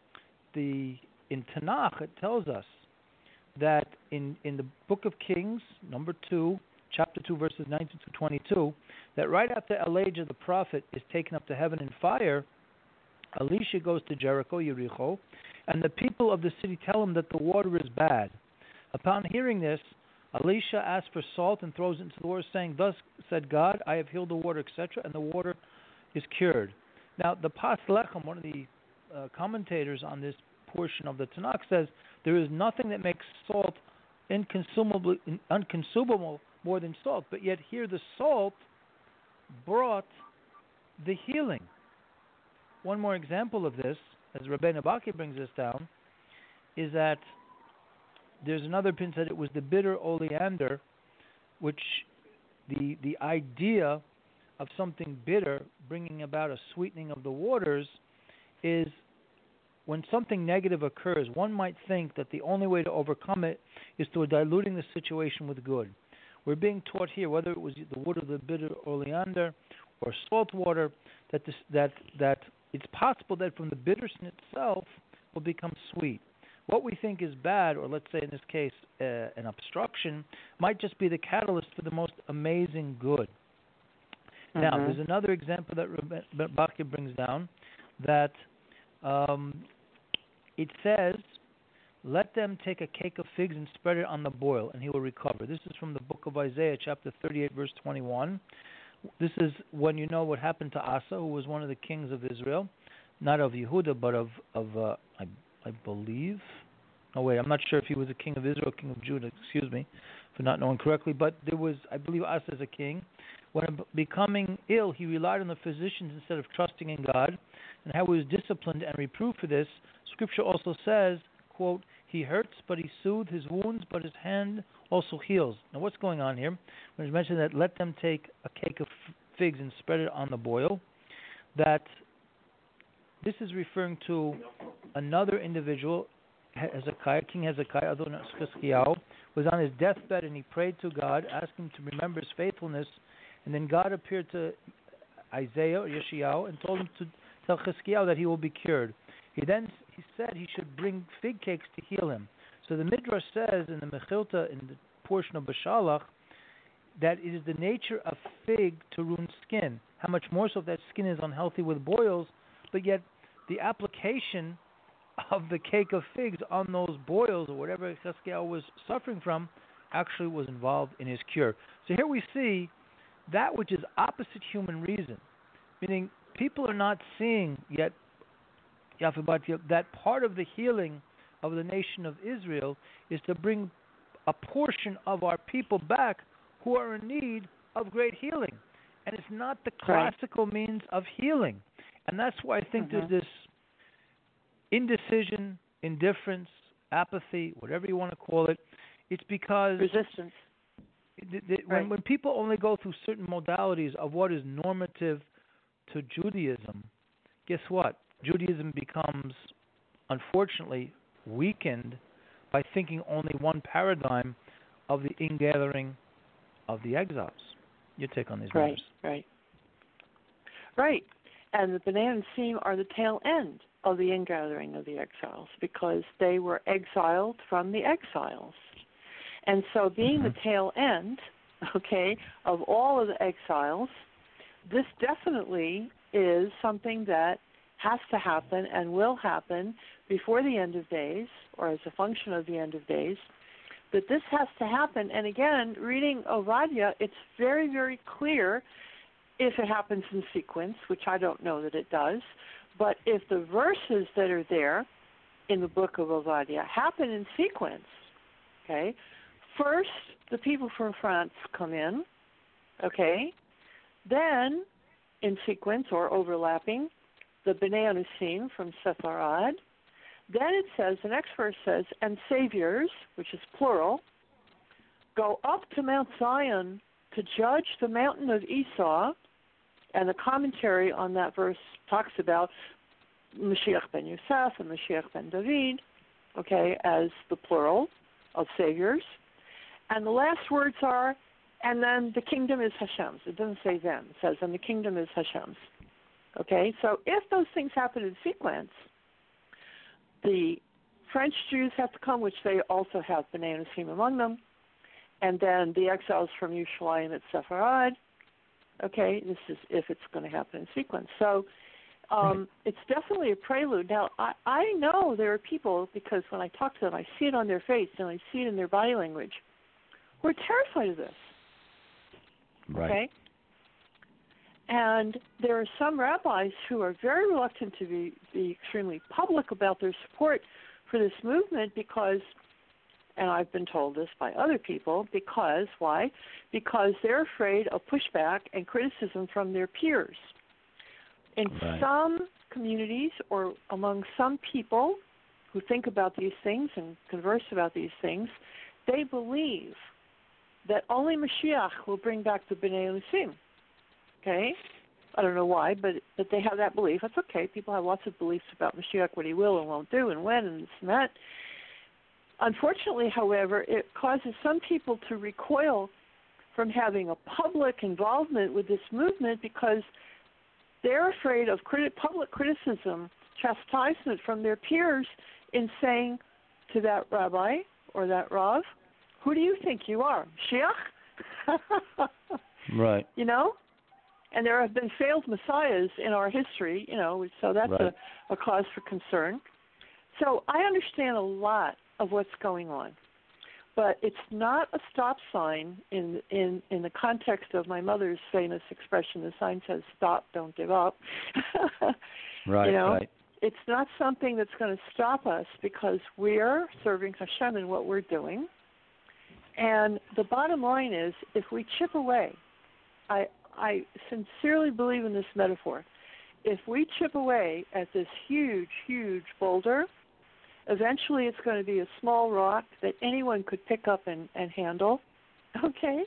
Tanakh it tells us that in the book of Kings, chapter 2, verses 19 to 22, that right after Elijah the prophet is taken up to heaven in fire, Elisha goes to Jericho, and the people of the city tell him that the water is bad. Upon hearing this, Elisha asks for salt and throws it into the water, saying, "Thus said God, I have healed the water," etc., and the water is cured. Now, the Pas Lechem, one of the commentators on this portion of the Tanakh, says there is nothing that makes salt unconsumable more than salt, but yet here the salt brought the healing. One more example of this, as Rabbeinu Baki brings this down, is that there's another opinion that it was the bitter oleander, which the idea of something bitter bringing about a sweetening of the waters is when something negative occurs, one might think that the only way to overcome it is through diluting the situation with good. We're being taught here, whether it was the wood of the bitter oleander or salt water, that it's possible that from the bitterness itself will become sweet. What we think is bad, or let's say in this case an obstruction, might just be the catalyst for the most amazing good. Now, there's another example that Bachya brings down, that it says, "Let them take a cake of figs and spread it on the boil, and he will recover." This is from the book of Isaiah, chapter 38, verse 21. This is when you know what happened to Asa, who was one of the kings of Israel, not of Yehuda, but of I believe. Oh wait, I'm not sure if he was a king of Israel, king of Judah. Excuse me for not knowing correctly. But there was, I believe, Asa as a king. When becoming ill, he relied on the physicians instead of trusting in God, and how he was disciplined and reproved for this. Scripture also says, quote, "He hurts, but he soothes his wounds, but his hand also heals." Now, what's going on here? When it's mentioned that let them take a cake of figs and spread it on the boil, that this is referring to another individual, Hezekiah, King Hezekiah, other than Chizkiyahu, was on his deathbed and he prayed to God, asking him to remember his faithfulness, and then God appeared to Isaiah or Yeshayahu and told him to tell Chizkiyahu that he will be cured. He said he should bring fig cakes to heal him. So the Midrash says in the Mechilta, in the portion of Bashalach, that it is the nature of fig to ruin skin. How much more so if that skin is unhealthy with boils, but yet the application of the cake of figs on those boils or whatever Chizkiyahu was suffering from actually was involved in his cure. So here we see that which is opposite human reason, meaning people are not seeing yet that part of the healing of the nation of Israel is to bring a portion of our people back who are in need of great healing. And it's not the classical means of healing. And that's why I think there's this indecision, indifference, apathy, whatever you want to call it. It's because resistance. When people only go through certain modalities of what is normative to Judaism, guess what? Judaism becomes, unfortunately, weakened by thinking only one paradigm of the ingathering of the exiles. Your take on these matters? Right. And the Bnei Asim are the tail end of the ingathering of the exiles because they were exiled from the exiles. And so being the tail end, of all of the exiles, this definitely is something that has to happen and will happen before the end of days, or as a function of the end of days, that this has to happen. And again, reading Ovadia, it's very, very clear if it happens in sequence, which I don't know that it does, but if the verses that are there in the book of Ovadia happen in sequence, first the people from France come in, then in sequence or overlapping, the Bnei Asim from Sepharad. Then it says, the next verse says, and saviors, which is plural, go up to Mount Zion to judge the mountain of Esau. And the commentary on that verse talks about Mashiach ben Yosef and Mashiach ben David, as the plural of saviors. And the last words are, and then the kingdom is Hashem's. It doesn't say them. It says, and the kingdom is Hashem's. So if those things happen in sequence, the French Jews have to come, which they also have Bnei Asim among them, and then the exiles from Yerushalayim at Sepharad. This is if it's going to happen in sequence. So It's definitely a prelude. Now, I know there are people, because when I talk to them, I see it on their face and I see it in their body language, who are terrified of this. Right. Okay? And there are some rabbis who are very reluctant to be extremely public about their support for this movement because, and I've been told this by other people, because, why? Because they're afraid of pushback and criticism from their peers. In some communities or among some people who think about these things and converse about these things, they believe that only Mashiach will bring back the B'nai Elusim. Okay? I don't know why, but they have that belief. That's okay. People have lots of beliefs about Mashiach, what he will and won't do and when and this and that. Unfortunately, however, it causes some people to recoil from having a public involvement with this movement because they're afraid of public criticism, chastisement from their peers in saying to that rabbi or that rav, who do you think you are, Mashiach? Right. You know? And there have been failed messiahs in our history, you know, so that's a cause for concern. So I understand a lot of what's going on. But it's not a stop sign in the context of my mother's famous expression, the sign says, stop, don't give up. Right, you know, right. It's not something that's going to stop us because we're serving Hashem in what we're doing. And the bottom line is, if we chip away, I sincerely believe in this metaphor, if we chip away at this huge, huge boulder, eventually it's going to be a small rock that anyone could pick up and handle, okay?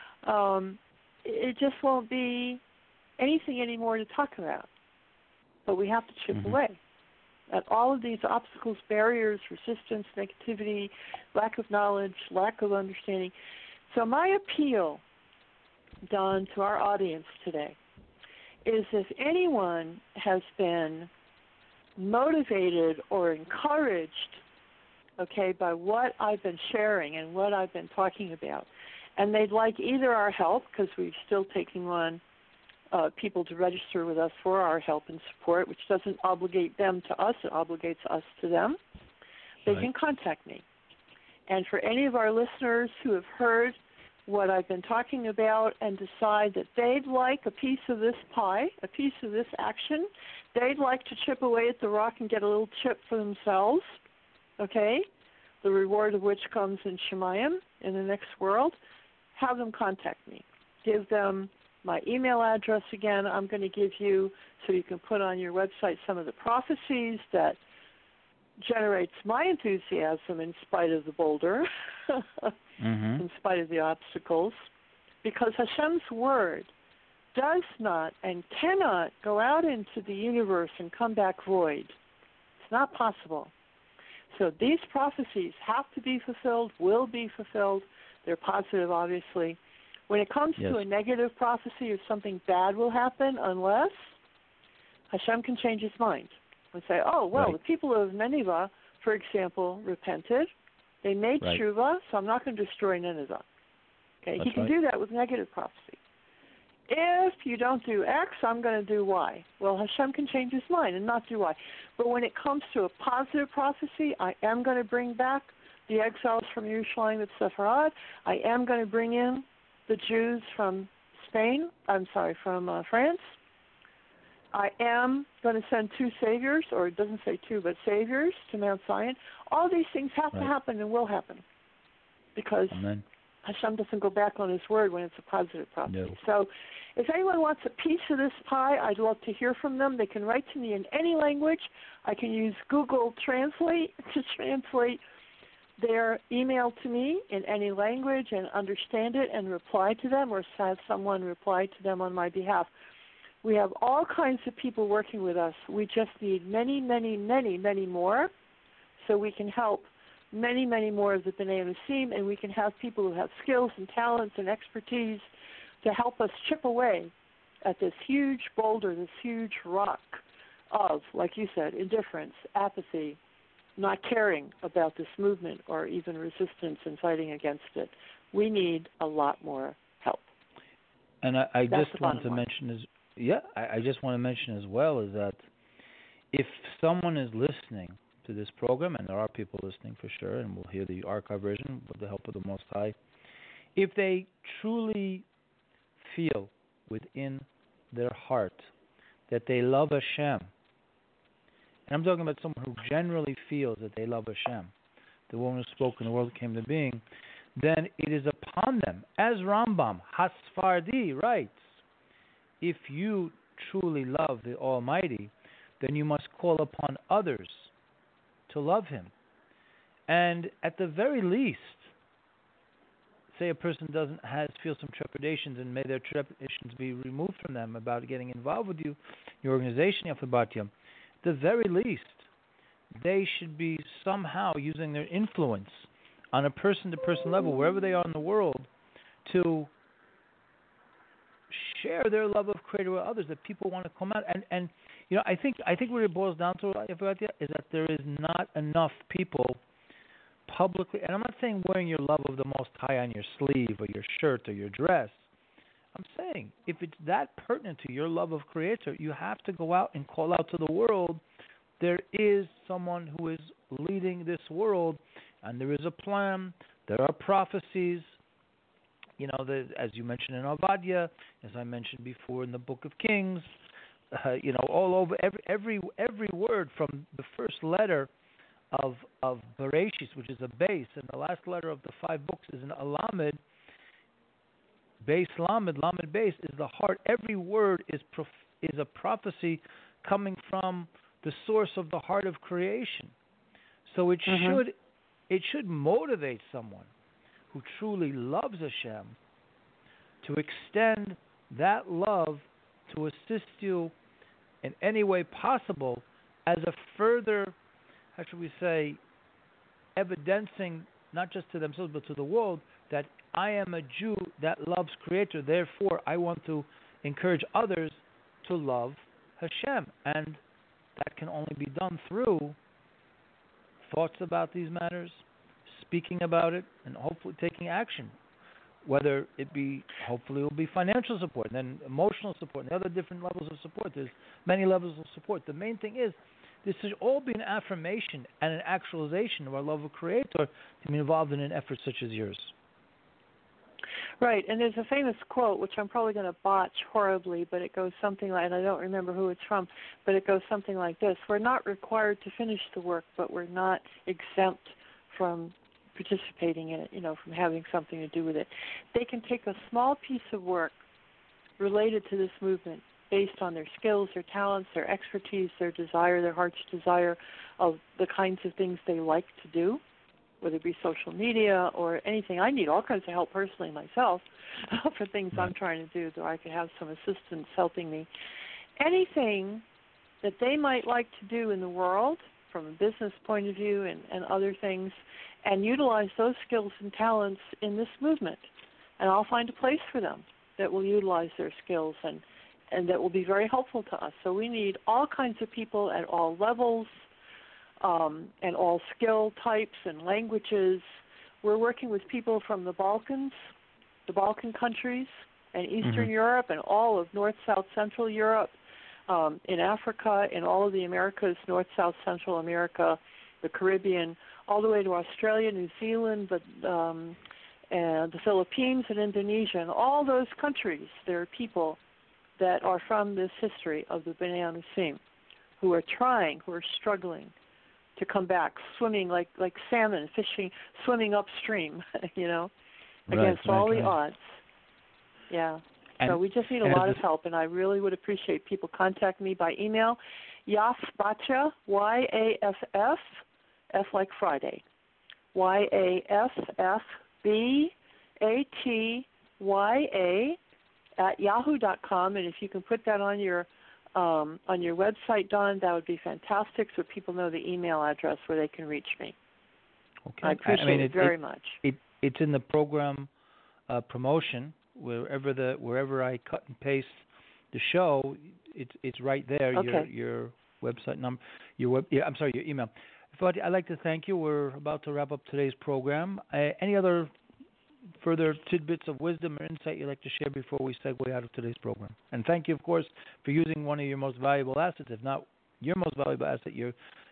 It just won't be anything anymore to talk about. But we have to chip away at all of these obstacles, barriers, resistance, negativity, lack of knowledge, lack of understanding. So my appeal, Don, to our audience today is if anyone has been motivated or encouraged, okay, by what I've been sharing and what I've been talking about, and they'd like either our help, because we're still taking on people to register with us for our help and support, which doesn't obligate them to us, it obligates us to them, they can contact me. And for any of our listeners who have heard what I've been talking about and decide that they'd like a piece of this pie, a piece of this action, they'd like to chip away at the rock and get a little chip for themselves, okay, the reward of which comes in Shemayim, in the next world, have them contact me. Give them my email address again. I'm going to give you, so you can put on your website some of the prophecies that generates my enthusiasm in spite of the boulder, in spite of the obstacles, because Hashem's word does not and cannot go out into the universe and come back void. It's not possible. So these prophecies have to be fulfilled, will be fulfilled. They're positive, obviously. When it comes to a negative prophecy or something bad will happen, unless Hashem can change his mind and say, oh, well, the people of Nineveh, for example, repented. They made tshuva, so I'm not going to destroy Nineveh. Okay, he can do that with negative prophecy. If you don't do X, I'm going to do Y. Well, Hashem can change his mind and not do Y. But when it comes to a positive prophecy, I am going to bring back the exiles from Yerushalayim at Sepharad. I am going to bring in the Jews from from France. I am going to send 2 saviors, or it doesn't say 2, but saviors to Mount Zion. All these things have to happen and will happen because Hashem doesn't go back on his word when it's a positive prophecy. No. So if anyone wants a piece of this pie, I'd love to hear from them. They can write to me in any language. I can use Google Translate to translate their email to me in any language and understand it and reply to them, or have someone reply to them on my behalf. We have all kinds of people working with us. We just need many, many, many, many more so we can help many, many more of the B'nai Elusim, and we can have people who have skills and talents and expertise to help us chip away at this huge boulder, this huge rock of, like you said, indifference, apathy, not caring about this movement or even resistance and fighting against it. We need a lot more help. And I just want to mention Yeah, I just want to mention as well is that if someone is listening to this program, and there are people listening for sure, and we'll hear the archive version with the help of the Most High, if they truly feel within their heart that they love Hashem, and I'm talking about someone who generally feels that they love Hashem, the one who spoke and the world came to being, then it is upon them, as Rambam Hasfardi writes, if you truly love the Almighty, then you must call upon others to love Him. And at the very least, say a person feels some trepidations, and may their trepidations be removed from them about getting involved with you, your organization, Yafabatya. At the very least, they should be somehow using their influence on a person-to-person level, wherever they are in the world, to share their love of Creator with others, that people want to come out. And I think what it boils down to, Yafabatya, is that there is not enough people publicly, and I'm not saying wearing your love of the Most High on your sleeve or your shirt or your dress. I'm saying if it's that pertinent to your love of Creator, you have to go out and call out to the world. There is someone who is leading this world, and there is a plan. There are prophecies. As you mentioned in Obadiah, as I mentioned before in the Book of Kings. All over every word from the first letter of Bereshis, which is a base, and the last letter of the 5 books is an Alamed. Base Lamed, Lamed base is the heart. Every word is a prophecy coming from the source of the heart of creation. So it should motivate someone who truly loves Hashem to extend that love to assist you in any way possible as a further, how should we say, evidencing not just to themselves but to the world that I am a Jew that loves Creator. Therefore, I want to encourage others to love Hashem, and that can only be done through thoughts about these matters, speaking about it, and hopefully taking action. Whether it be, hopefully, it will be financial support, and then emotional support, and the other different levels of support. There's many levels of support. The main thing is, this should all be an affirmation and an actualization of our love of Creator to be involved in an effort such as yours. Right, and there's a famous quote, which I'm probably going to botch horribly, but it goes something like, and I don't remember who it's from, but it goes something like this: we're not required to finish the work, but we're not exempt from participating in it, from having something to do with it. They can take a small piece of work related to this movement based on their skills, their talents, their expertise, their desire, their heart's desire of the kinds of things they like to do, whether it be social media or anything. I need all kinds of help personally myself for things I'm trying to do, though I could have some assistance helping me. Anything that they might like to do in the world from a business point of view and other things, and utilize those skills and talents in this movement. And I'll find a place for them that will utilize their skills and that will be very helpful to us. So we need all kinds of people at all levels, and all skill types and languages. We're working with people from the Balkans, the Balkan countries, and Eastern Europe, and all of North, South, Central Europe, in Africa, in all of the Americas, North, South, Central America, the Caribbean, all the way to Australia, New Zealand, and the Philippines and Indonesia, and all those countries. There are people that are from this history of the Bnei Anusim who are trying, who are struggling to come back, swimming like salmon, fishing, swimming upstream, against all the odds. Yeah. So we just need a lot of help, and I really would appreciate people contact me by email, Yaffbatya, Y-A-F-F, F like Friday, Y-A-F-F-B-A-T-Y-A @yahoo.com, and if you can put that on your website, Don, that would be fantastic, so people know the email address where they can reach me. Okay. I appreciate it very much. It's in the program promotion wherever I cut and paste the show. It's right there. Okay. Your website number. Your email. But I'd like to thank you. We're about to wrap up today's program. Any other further tidbits of wisdom or insight you'd like to share before we segue out of today's program? And thank you, of course, for using one of your most valuable assets, if not your most valuable asset, your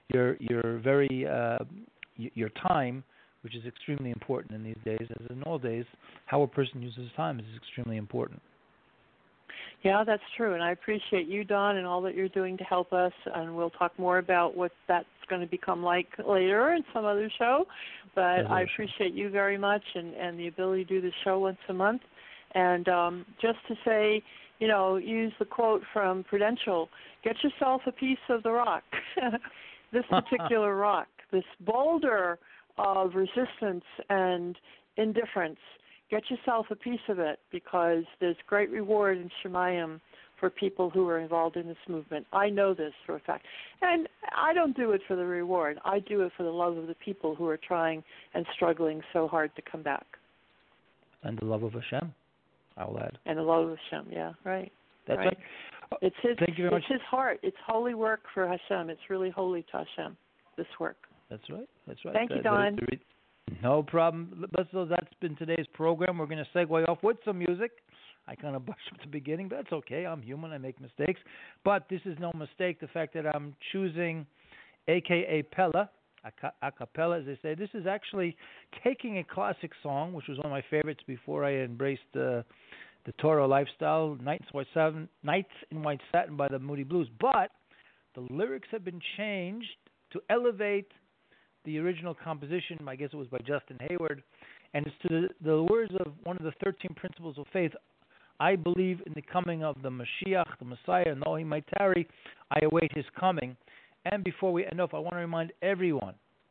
time, which is extremely important in these days, as in all days. How a person uses time is extremely important. Yeah, that's true, and I appreciate you, Don, and all that you're doing to help us, and we'll talk more about what that's going to become like later in some other show, but I appreciate you very much and the ability to do the show once a month. And just to say, use the quote from Prudential, get yourself a piece of the rock, this particular rock, this boulder of resistance and indifference. Get yourself a piece of it, because there's great reward in Shemayim for people who are involved in this movement. I know this for a fact. And I don't do it for the reward. I do it for the love of the people who are trying and struggling so hard to come back. And the love of Hashem, I'll add. And the love of Hashem, yeah, right. That's right. It's his, Thank you very much. It's his heart. It's holy work for Hashem. It's really holy to Hashem, this work. That's right. Thank you, Don. No problem. So that's been today's program. We're going to segue off with some music. I kind of butched at the beginning, but that's okay. I'm human. I make mistakes. But this is no mistake, the fact that I'm choosing a cappella, a cappella, as they say. This is actually taking a classic song, which was one of my favorites before I embraced the Torah lifestyle, Nights in White Satin by the Moody Blues. But the lyrics have been changed to elevate the original composition. I guess it was by Justin Hayward, and it's to the words of one of the 13 principles of faith. I believe in the coming of the Mashiach, the Messiah, and though he might tarry, I await his coming. And before we end off, I want to remind everyone,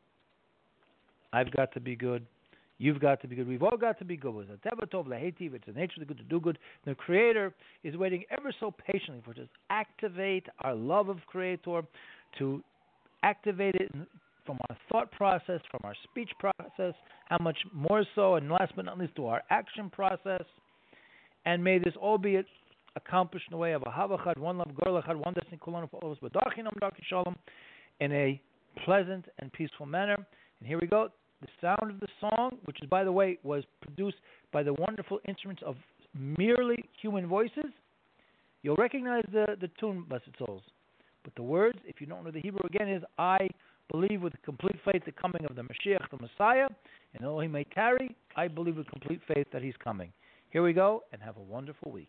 I've got to be good. You've got to be good. We've all got to be good. It's the nature of the good to do good. The Creator is waiting ever so patiently for us to activate our love of Creator, to activate it from our thought process, from our speech process, how much more so, and last but not least, to our action process. And may this all be accomplished in the way of a Havachad, one love, Gor Lachad, one destiny, Kulanu for all of us, in a pleasant and peaceful manner. And here we go. The sound of the song, which is, by the way, was produced by the wonderful instruments of merely human voices. You'll recognize the tune, blessed souls. But the words, if you don't know the Hebrew again, is I believe with complete faith the coming of the Mashiach, the Messiah, and though he may tarry, I believe with complete faith that he's coming. Here we go, and have a wonderful week.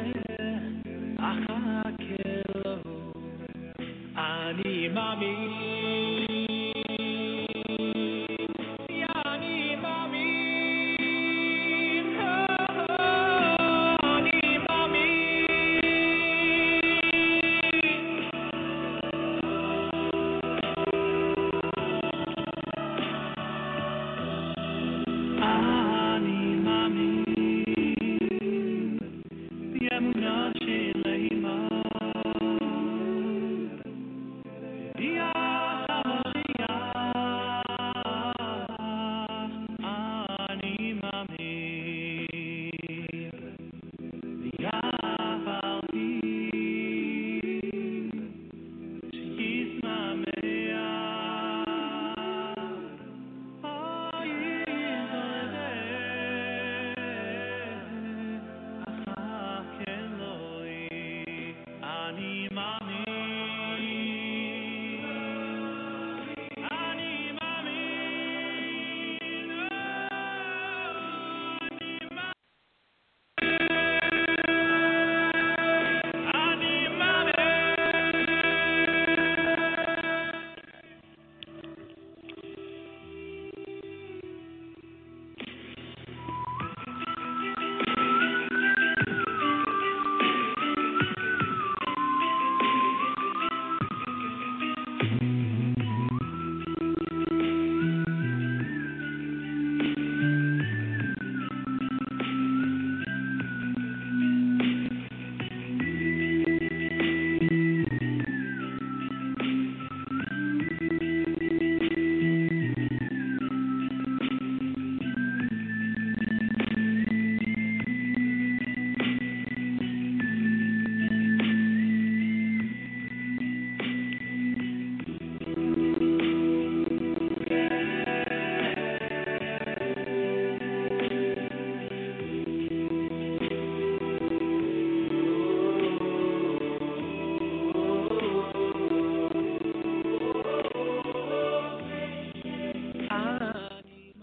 Ani mami